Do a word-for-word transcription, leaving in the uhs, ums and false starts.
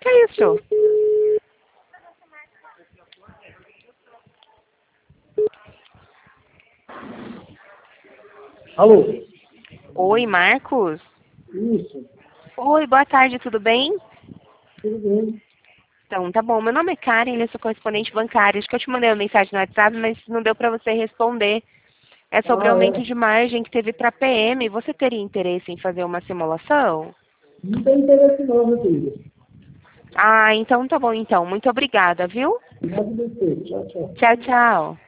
Que é isso? Alô? Oi, Marcos? Isso, Oi, boa tarde, tudo bem? tudo bem. Então, tá bom. Meu nome é Karen, eu sou correspondente bancária. Acho que eu te mandei uma mensagem no WhatsApp, mas não deu para você responder. É sobre o Ah, aumento é. de margem que teve para P M. Você teria interesse em fazer uma simulação? Não tem interesse não, meu querido. Ah, então tá bom então. Muito obrigada, viu? Nada de você. Tchau, tchau. Tchau, tchau.